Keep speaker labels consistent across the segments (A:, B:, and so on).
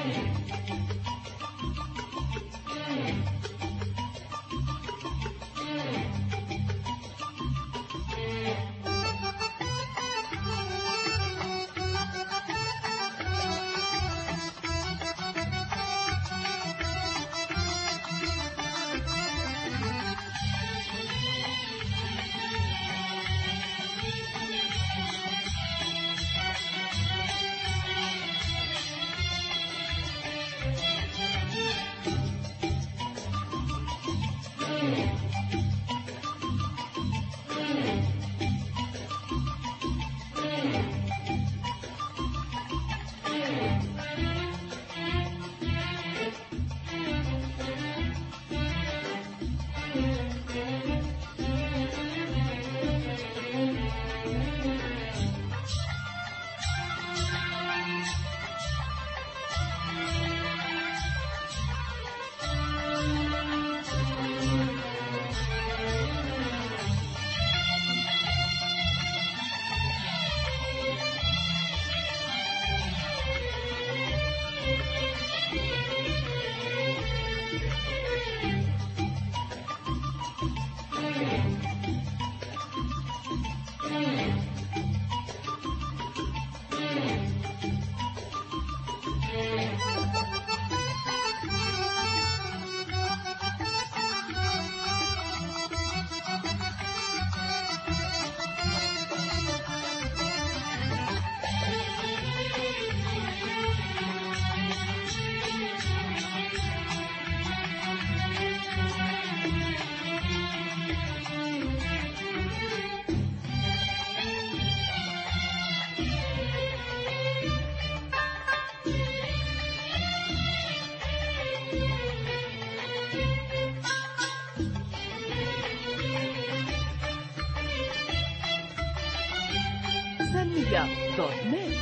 A: media.net.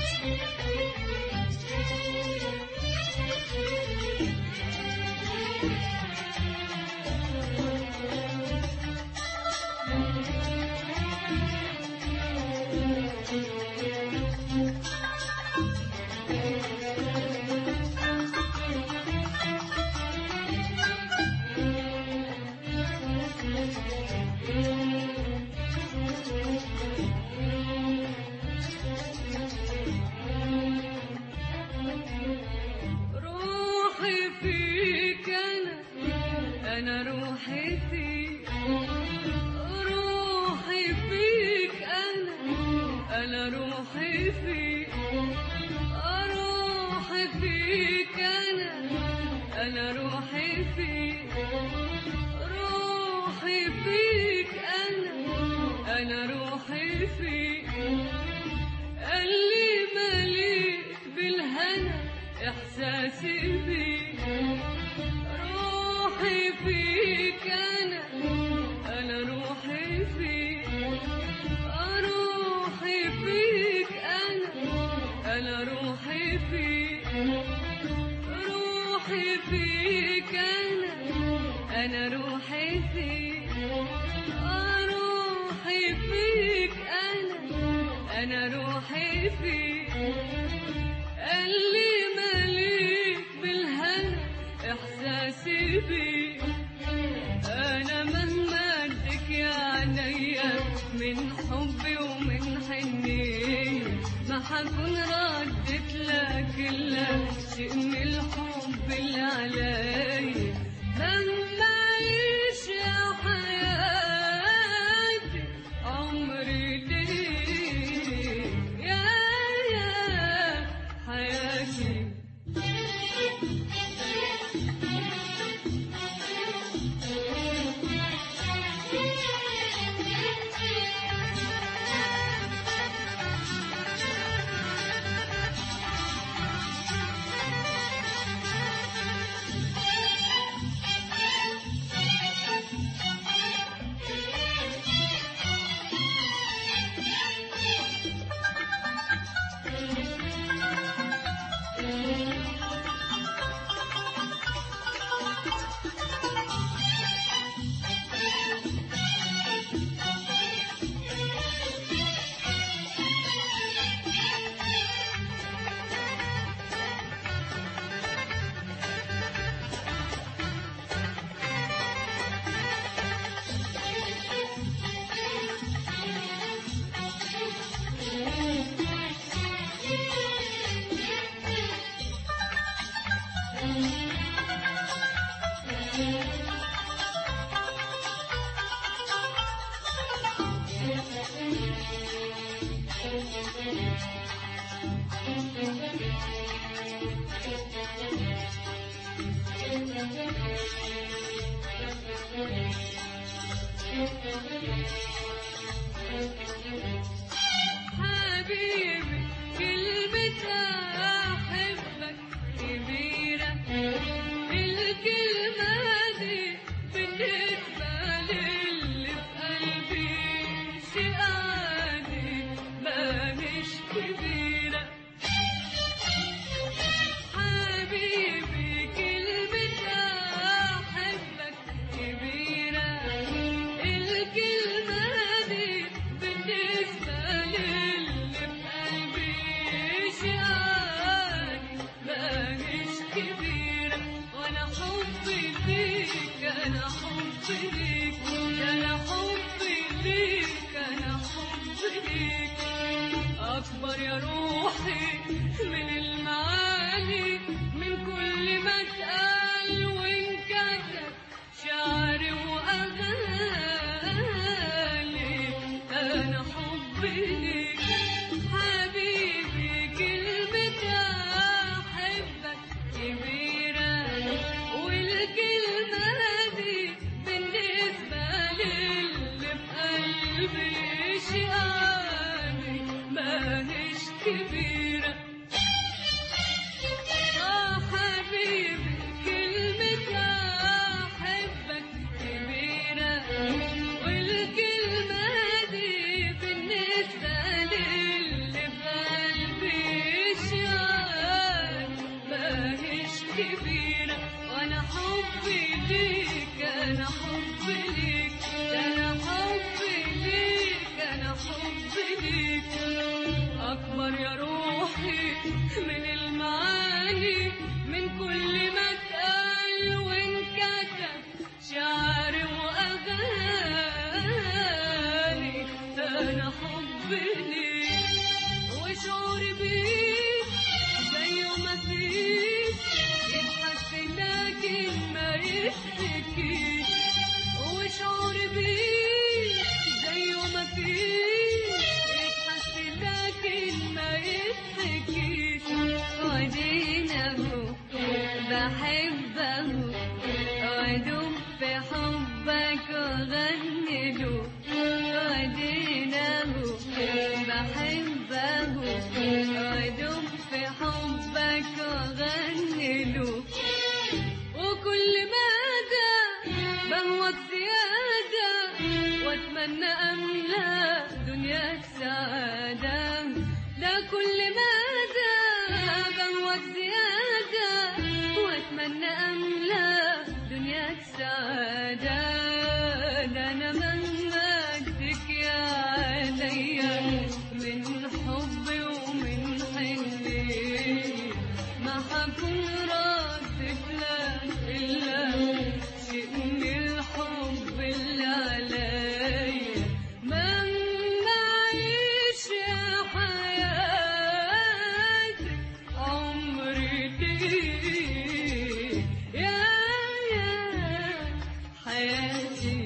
B: أنا روحي فيك، روحي فيك، أنا روحي فيك، روحي فيك، أنا روحي فيك، روحي فيك، أنا روحي فيك. اللي مليك بالهنا إحساسي بيك، روحي فيك، أنا روحي فيك، روحي فيك، أنا روحي فيك، روحي فيك، أنا روحي فيك، روحي فيك، أنا روحي فيك. اللي مليك بالهنا إحساسي بيك، أنا مهما اديك يا عينيا من حبي ومن حنية، ما حكون ردت لك إلا شيء من الحب اللي عليا. مهما أعيش يا حياتي عمري ليك، يا حبيبي كلمة أحبك كبيرة، الكلمة دي بالنسبة للي في قلبي شيء عادي ما مش كبيرة. حبيبي كلمة أحبك كبيرة، الكلمة دي بالنسبة للي في قلبي شيء عادي ما مش كبيرة. وأنا حبي ليك أنا حبي ليك، أنا حبي ليك أنا حبي ليك أكبر يا روحي من المعاني، من كل ما اتقال وانكتب شعري وأغاني. أنا حبي ليك حبيبي كلمة أحبك كبيرة، والكلمة دي بالنسبة للي في قلبي شيء عادي ما هيش كبيرة. حبيبي كلمة أحبك كبيرة، والكلمة دي بالنسبة للي في قلبي شيء عادي ما هيش كبيرة. وأنا حبي ليك أنا حبي ليك، أنا حبي ليك أنا حبي ليك أكبر يا روحي من المعاني، من كل ما اتقال وانكتب شعري وأغاني. أنا حبي ليك وشعوري بيك زي ما فيك يتحس لكن ما يتحكيش، وشعوري بيك زي ما فيك يتحس لكن ما يتحكيش. وادينه بحبه وادوب في حبك واغني له، وادينه بحبه وادوب في حبك واغني له، وكل مدى بهوك زيادة واتمنى املا دنياك سعادة. ده كل مدى بهوك زيادة واتمنى املا دنياك سعادة. ده انا مهما تكيا عليا من حبي ومن حني ما حكون ردت لك إلا شيء من الحب اللي عليا. مهما أعيش يا حياتي عمري ليك يا حياتي.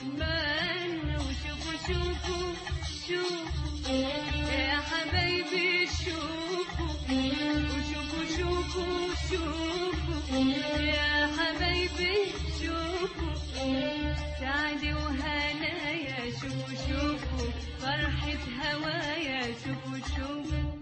B: من وشوفوا شوفوا شوفوا يا حبايبي شوفوا وشوفوا شوفوا شوفوا يا حبايبي شوفوا سعدي وهنايا شوفوا شوفوا فرحة هوايا شوفوا شوفوا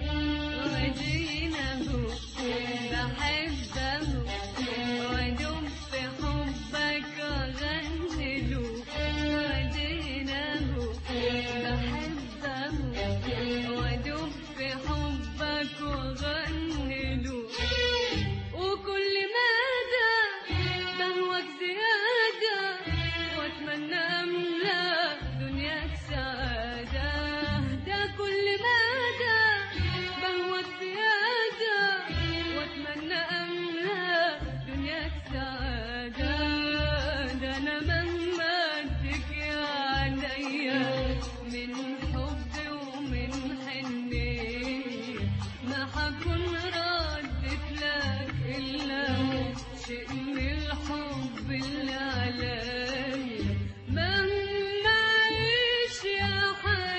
B: ودينا هو بحبه وادوم في حبك اغني له ودينا هو بحبه وادوم في حبك واغني له وكل مدى بهواك زيادة واتمنى املا دنياك سعادة ده كل مدى بهواك زيادة واتمنى املا دنياك سعادة ده انا مهما تجي عليا من حب ومن حنية ما حكون ردت لك الا شيء من الحب اللي عليا مهما اعيش يا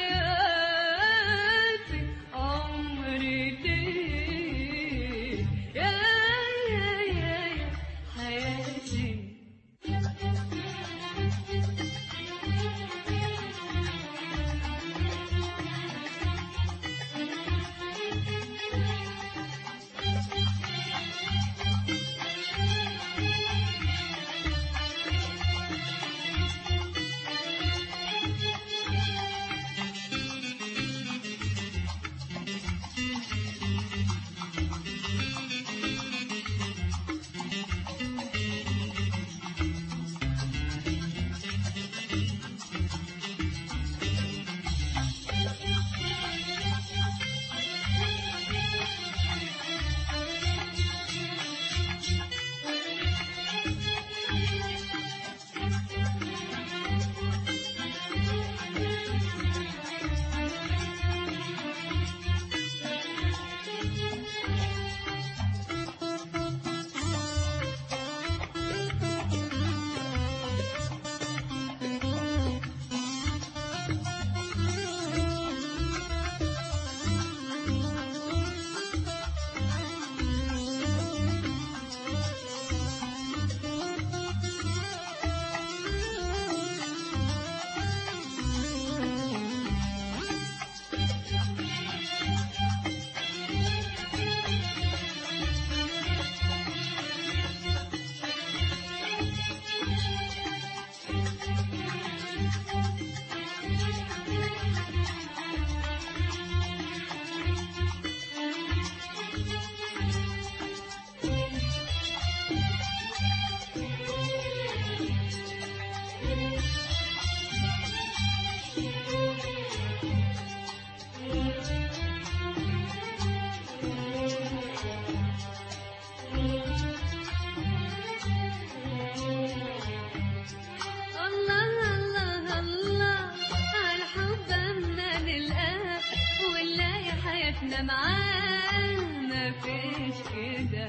B: حياتي عمري ليه يا حياتي احنا معاه مفيش كده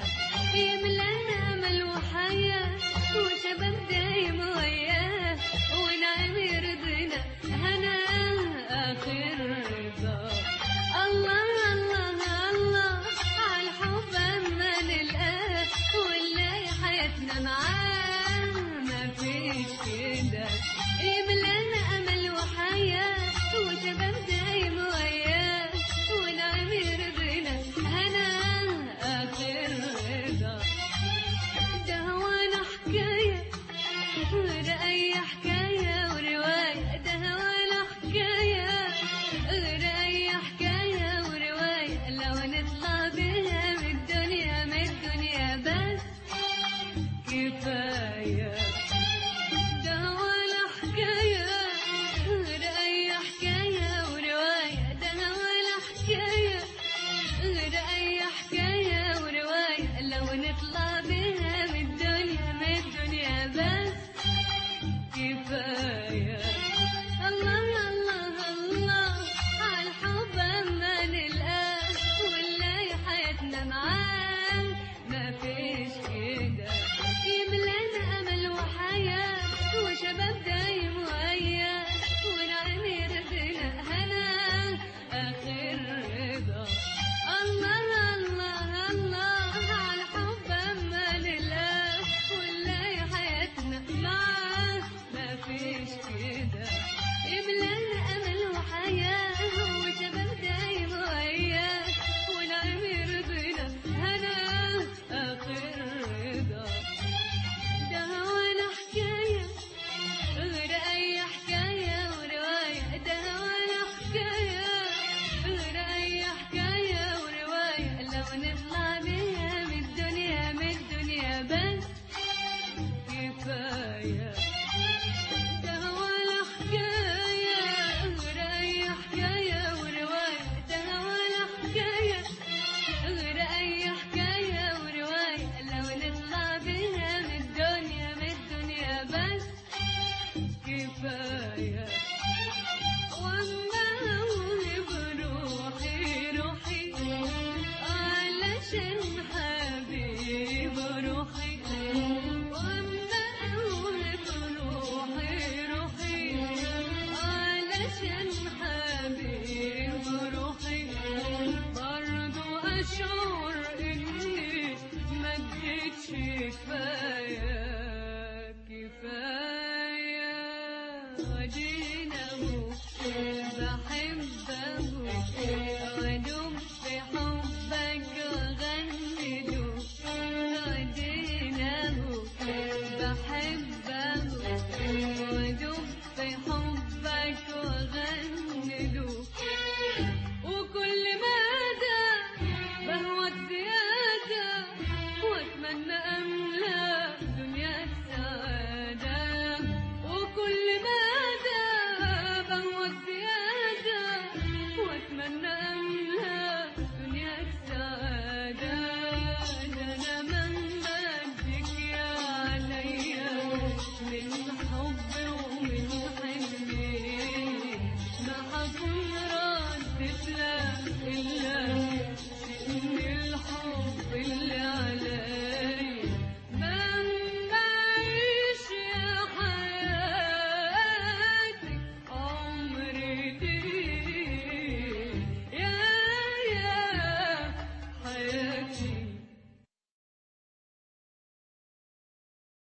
B: يملانا امل وحياه وشباب دايم وياه ونعم يرضينا هنا اخر رضا. الله الله الله عالحب اما نلقاه ونلاقي حياتنا معاه مفيش كده يملانا امل وحياه وشباب دايم وياه ونعم يرضينا هنا اخر رضا. ده هو انا حكايه غير اي حكايه وروايه، ده هو انا حكايه غير اي حكايه وروايه لو نطلع بيها من الدنيا من الدنيا بس كفايه. ده هو انا حكايه غير اي حكايه وروايه، ده هو انا حكايه غير اي حكايه وروايه لو نطلع بيها من الدنيا من الدنيا بس كفايه. الله الله الله عالحب اما نلقاه ونلاقي حياتنا معاه مفيش كده يملانا امل وحياه وشباب دايم كده يملانا أمل وحياة وشباب دايم وياه ونعم يرضينا هنا آخر رضا. ده ولا حكاية غير أي حكاية ورواية، ده ولا حكاية غير أي حكاية ورواية لو نطلع بيها من الدنيا من الدنيا بس كفاية. ده ولا حكاية غير أي حكاية ورواية، ده ولا حكاية غير أي حكاية ورواية لو نطلع بيها من الدنيا من الدنيا بس كفاية. وأما أوهب روحي روحي علشان حبيب روحي، وأما أوهب روحي روحي علشان حبيب روحي برضو أشعر إني ما اديتش كفاية كفاية. ودينا